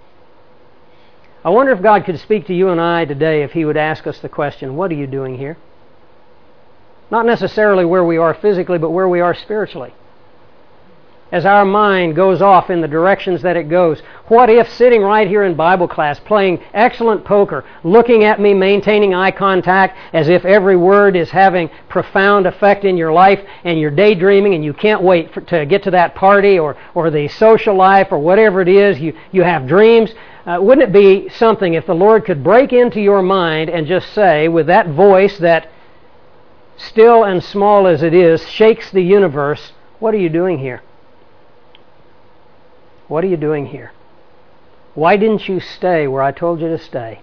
I wonder if God could speak to you and I today if He would ask us the question, what are you doing here? Not necessarily where we are physically, but where we are spiritually. As our mind goes off in the directions that it goes, what if sitting right here in Bible class, playing excellent poker, looking at me, maintaining eye contact, as if every word is having profound effect in your life, and you're daydreaming and you can't wait for, to get to that party or, or the social life or whatever it is, you, you have dreams. Uh, wouldn't it be something if the Lord could break into your mind and just say, with that voice that, still and small as it is, shakes the universe, what are you doing here? What are you doing here? Why didn't you stay where I told you to stay?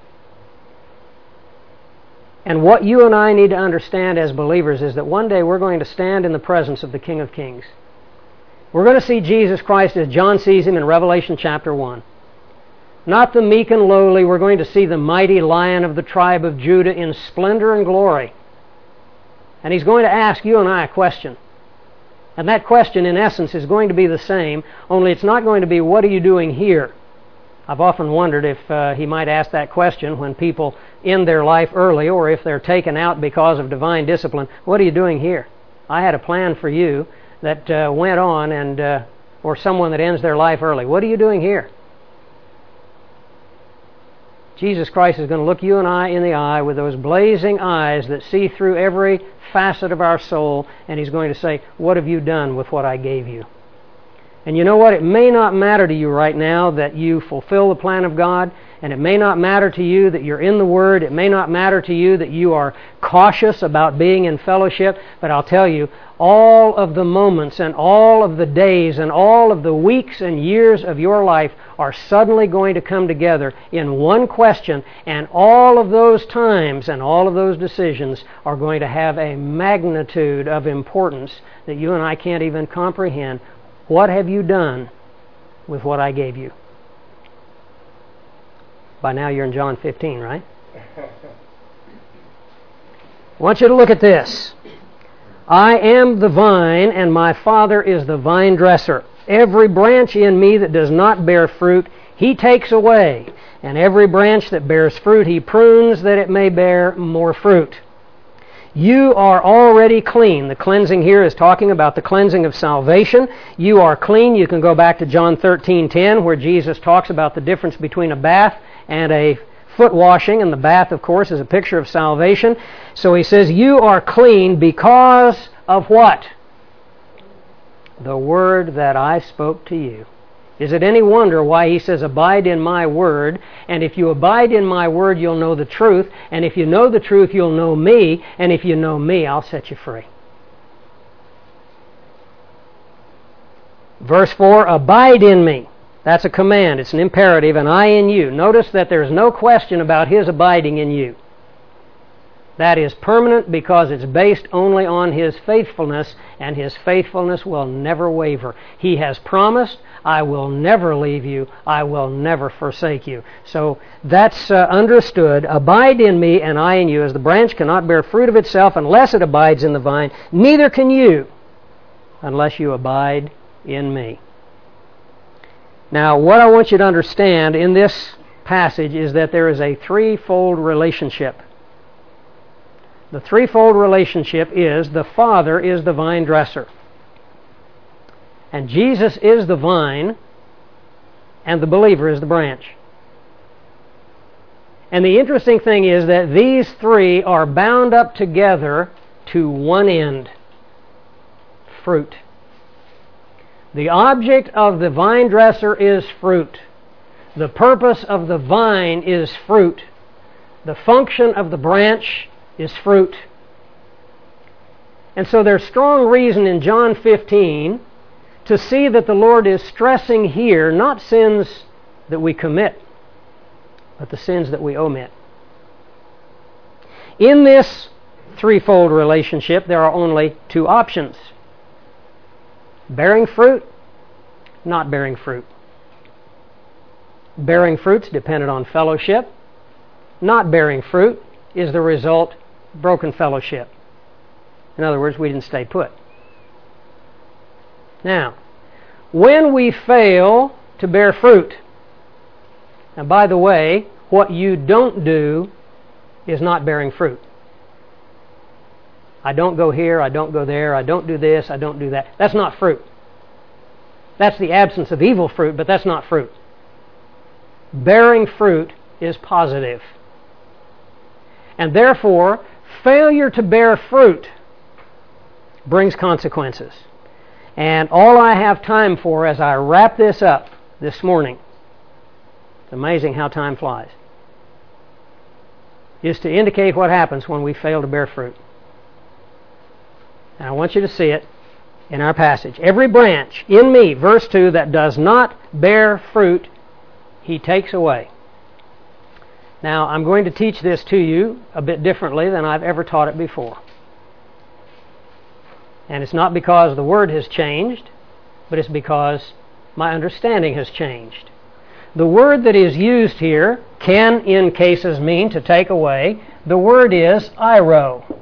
And what you and I need to understand as believers is that one day we're going to stand in the presence of the King of Kings. We're going to see Jesus Christ as John sees Him in Revelation chapter one. Not the meek and lowly. We're going to see the mighty Lion of the tribe of Judah in splendor and glory. And He's going to ask you and I a question. And that question, in essence, is going to be the same, only it's not going to be, what are you doing here? I've often wondered if uh, He might ask that question when people end their life early, or if they're taken out because of divine discipline. What are you doing here? I had a plan for you that uh, went on, and uh, or someone that ends their life early. What are you doing here? Jesus Christ is going to look you and I in the eye with those blazing eyes that see through every facet of our soul, and He's going to say, what have you done with what I gave you? And you know what? It may not matter to you right now that you fulfill the plan of God, and it may not matter to you that you're in the Word. It may not matter to you that you are cautious about being in fellowship, but I'll tell you, all of the moments and all of the days and all of the weeks and years of your life are suddenly going to come together in one question, and all of those times and all of those decisions are going to have a magnitude of importance that you and I can't even comprehend. What have you done with what I gave you? By now you're in John fifteen, right? I want you to look at this. I am the vine, and my Father is the vine dresser. Every branch in me that does not bear fruit, He takes away. And every branch that bears fruit, He prunes that it may bear more fruit. You are already clean. The cleansing here is talking about the cleansing of salvation. You are clean. You can go back to John thirteen ten, where Jesus talks about the difference between a bath and a foot washing, and the bath, of course, is a picture of salvation. So he says, you are clean because of what? The word that I spoke to you. Is it any wonder why he says, abide in my word, and if you abide in my word, you'll know the truth, and if you know the truth, you'll know me, and if you know me, I'll set you free. Verse four, abide in me. That's a command. It's an imperative, and I in you. Notice that there's no question about His abiding in you. That is permanent because it's based only on His faithfulness, and His faithfulness will never waver. He has promised, I will never leave you, I will never forsake you. So that's uh, understood. Abide in me, and I in you. As the branch cannot bear fruit of itself unless it abides in the vine, neither can you unless you abide in me. Now, what I want you to understand in this passage is that there is a threefold relationship. The threefold relationship is the Father is the vine dresser, and Jesus is the vine, and the believer is the branch. And the interesting thing is that these three are bound up together to one end: fruit. The object of the vine dresser is fruit. The purpose of the vine is fruit. The function of the branch is fruit. And so there's strong reason in John fifteen to see that the Lord is stressing here not sins that we commit, but the sins that we omit. In this threefold relationship, there are only two options: bearing fruit, not bearing fruit. Bearing fruit's dependent on fellowship. Not bearing fruit is the result of broken fellowship. In other words, we didn't stay put. Now, when we fail to bear fruit, and by the way, what you don't do is not bearing fruit. I don't go here, I don't go there, I don't do this, I don't do that. That's not fruit. That's the absence of evil fruit, but that's not fruit. Bearing fruit is positive. And therefore, failure to bear fruit brings consequences. And all I have time for as I wrap this up this morning, it's amazing how time flies, is to indicate what happens when we fail to bear fruit. And I want you to see it in our passage. Every branch in me, verse two, that does not bear fruit, He takes away. Now, I'm going to teach this to you a bit differently than I've ever taught it before. And it's not because the word has changed, but it's because my understanding has changed. The word that is used here can, in cases, mean to take away. The word is airo.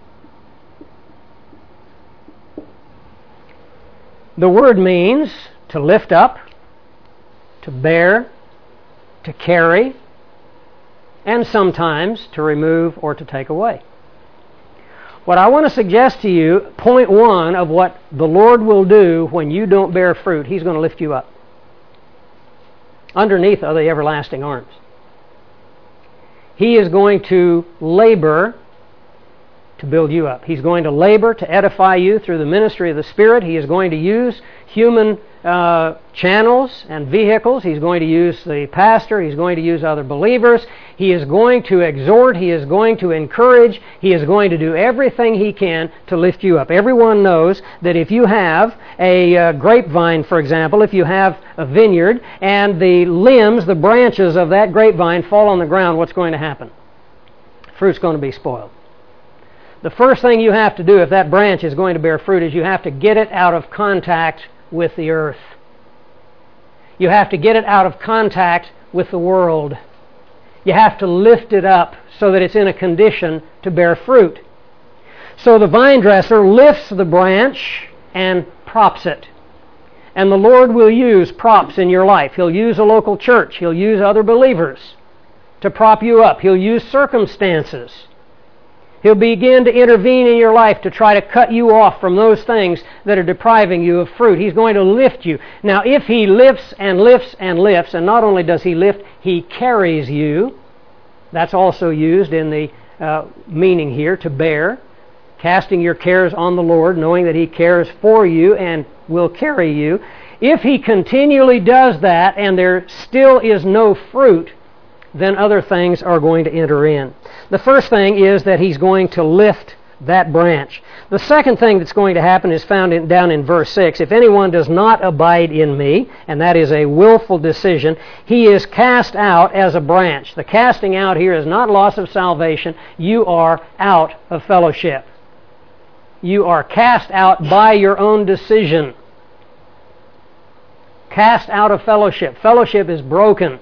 The word means to lift up, to bear, to carry, and sometimes to remove or to take away. What I want to suggest to you, point one of what the Lord will do when you don't bear fruit, He's going to lift you up. Underneath are the everlasting arms. He is going to labor to to build you up. He's going to labor to edify you through the ministry of the Spirit. He is going to use human uh, channels and vehicles. He's going to use the pastor. He's going to use other believers. He is going to exhort. He is going to encourage. He is going to do everything he can to lift you up. Everyone knows that if you have a uh, grapevine, for example, if you have a vineyard and the limbs, the branches of that grapevine fall on the ground, what's going to happen? Fruit's going to be spoiled. The first thing you have to do if that branch is going to bear fruit is you have to get it out of contact with the earth. You have to get it out of contact with the world. You have to lift it up so that it's in a condition to bear fruit. So the vine dresser lifts the branch and props it. And the Lord will use props in your life. He'll use a local church. He'll use other believers to prop you up. He'll use circumstances. He'll begin to intervene in your life to try to cut you off from those things that are depriving you of fruit. He's going to lift you. Now, if He lifts and lifts and lifts, and not only does He lift, He carries you. That's also used in the uh, meaning here, to bear. Casting your cares on the Lord, knowing that He cares for you and will carry you. If He continually does that and there still is no fruit, then other things are going to enter in. The first thing is that He's going to lift that branch. The second thing that's going to happen is found in, down in verse six. If anyone does not abide in me, and that is a willful decision, he is cast out as a branch. The casting out here is not loss of salvation. You are out of fellowship. You are cast out by your own decision. Cast out of fellowship. Fellowship is broken.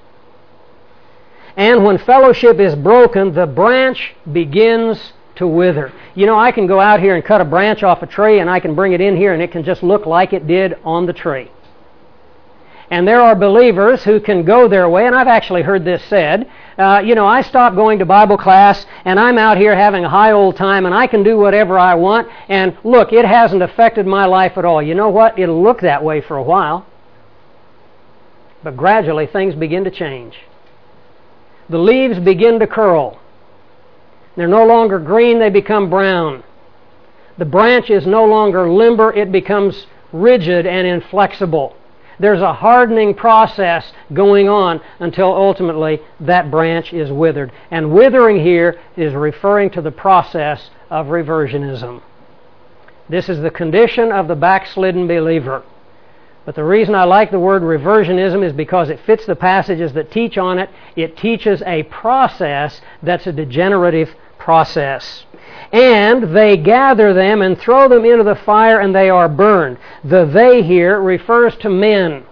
And when fellowship is broken, the branch begins to wither. You know, I can go out here and cut a branch off a tree, and I can bring it in here, and it can just look like it did on the tree. And there are believers who can go their way, and I've actually heard this said. Uh, you know, I stopped going to Bible class, and I'm out here having a high old time, and I can do whatever I want, and look, it hasn't affected my life at all. You know what? It'll look that way for a while. But gradually, things begin to change. The leaves begin to curl. They're no longer green, they become brown. The branch is no longer limber, it becomes rigid and inflexible. There's a hardening process going on until ultimately that branch is withered. And withering here is referring to the process of reversionism. This is the condition of the backslidden believer. But the reason I like the word reversionism is because it fits the passages that teach on it. It teaches a process that's a degenerative process. And they gather them and throw them into the fire, and they are burned. The they here refers to men.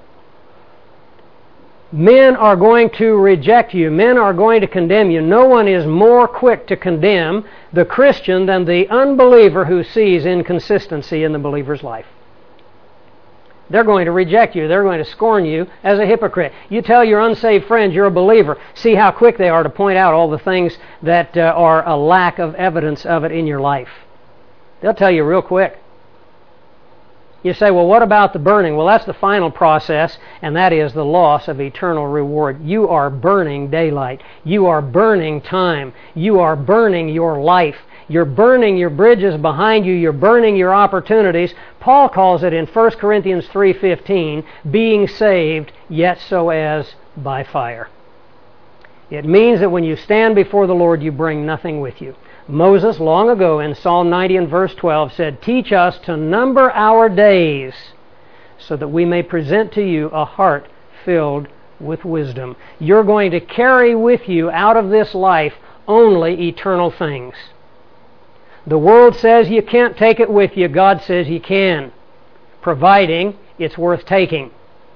Men are going to reject you. Men are going to condemn you. No one is more quick to condemn the Christian than the unbeliever who sees inconsistency in the believer's life. They're going to reject you. They're going to scorn you as a hypocrite. You tell your unsaved friends you're a believer. See how quick they are to point out all the things that uh, are a lack of evidence of it in your life. They'll tell you real quick. You say, well, what about the burning? Well, that's the final process, and that is the loss of eternal reward. You are burning daylight. You are burning time. You are burning your life. You're burning your bridges behind you. You're burning your opportunities. Paul calls it in First Corinthians three fifteen, being saved, yet so as by fire. It means that when you stand before the Lord, you bring nothing with you. Moses, long ago in Psalm ninety and verse twelve, said, teach us to number our days so that we may present to you a heart filled with wisdom. You're going to carry with you out of this life only eternal things. The world says you can't take it with you. God says you can, providing it's worth taking.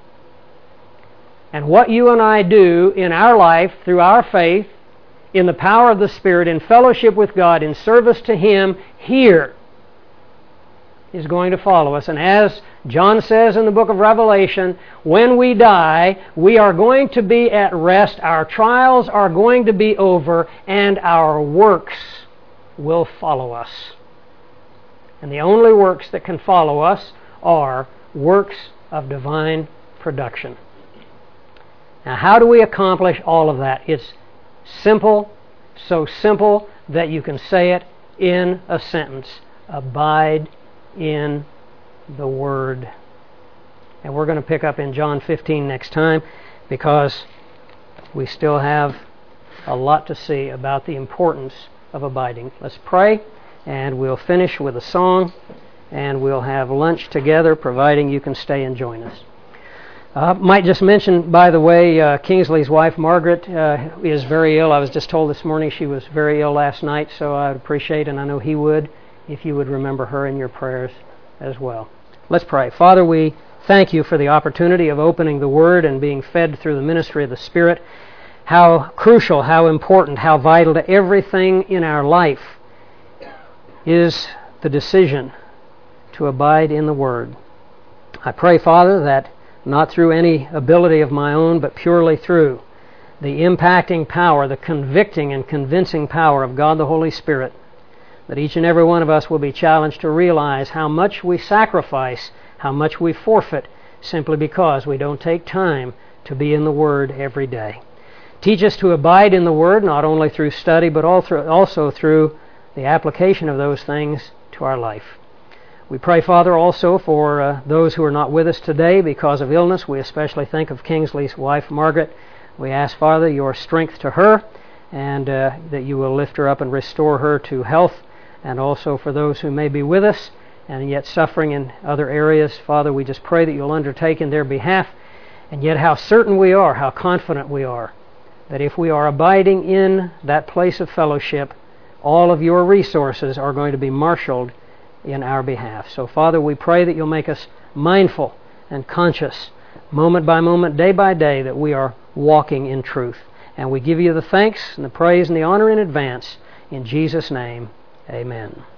And what you and I do in our life, through our faith, in the power of the Spirit, in fellowship with God, in service to Him here, is going to follow us. And as John says in the book of Revelation, when we die, we are going to be at rest, our trials are going to be over, and our works will follow us. And the only works that can follow us are works of divine production. Now, how do we accomplish all of that? It's simple, so simple that you can say it in a sentence. Abide in the Word. And we're going to pick up in John fifteen next time, because we still have a lot to see about the importance of abiding. Let's pray, and we'll finish with a song, and we'll have lunch together, providing you can stay and join us. I uh, might just mention, by the way, uh, Kingsley's wife, Margaret, uh, is very ill. I was just told this morning she was very ill last night, so I would appreciate, and I know he would, if you would remember her in your prayers as well. Let's pray. Father, we thank you for the opportunity of opening the Word and being fed through the ministry of the Spirit. How crucial, how important, how vital to everything in our life is the decision to abide in the Word. I pray, Father, that not through any ability of my own, but purely through the impacting power, the convicting and convincing power of God the Holy Spirit, that each and every one of us will be challenged to realize how much we sacrifice, how much we forfeit, simply because we don't take time to be in the Word every day. Teach us to abide in the Word, not only through study, but also through the application of those things to our life. We pray, Father, also for uh, those who are not with us today because of illness. We especially think of Kingsley's wife, Margaret. We ask, Father, your strength to her, and uh, that you will lift her up and restore her to health. And also for those who may be with us and yet suffering in other areas, Father, we just pray that you'll undertake in their behalf. And yet how certain we are, how confident we are, that if we are abiding in that place of fellowship, all of your resources are going to be marshaled in our behalf. So, Father, we pray that you'll make us mindful and conscious, moment by moment, day by day, that we are walking in truth. And we give you the thanks and the praise and the honor in advance. In Jesus' name, amen.